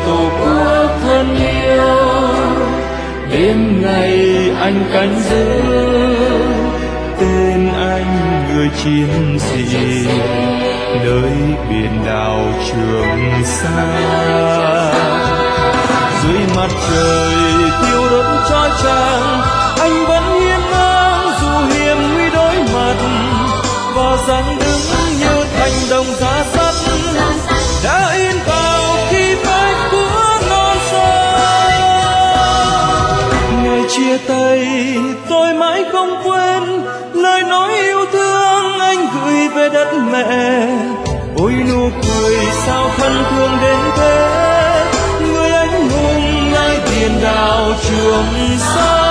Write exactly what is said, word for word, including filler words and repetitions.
tổ quốc thân yêu. Đêm ngày anh canh giữ tên anh người chiến sĩ nơi biển đảo Trường Sa. Dưới mặt trời thiêu đốt chói chang, anh vẫn hiên ngang dù hiểm nguy đối mặt, và dáng đứng như thành đồng giá sắt đã in vào khi vách của non sông. Ngày chia tay tôi mãi không quên lời nói yêu thương anh gửi về đất mẹ. Ôi nụ cười sao thân thương đến thế, người anh hùng nơi biển đảo Trường Sa.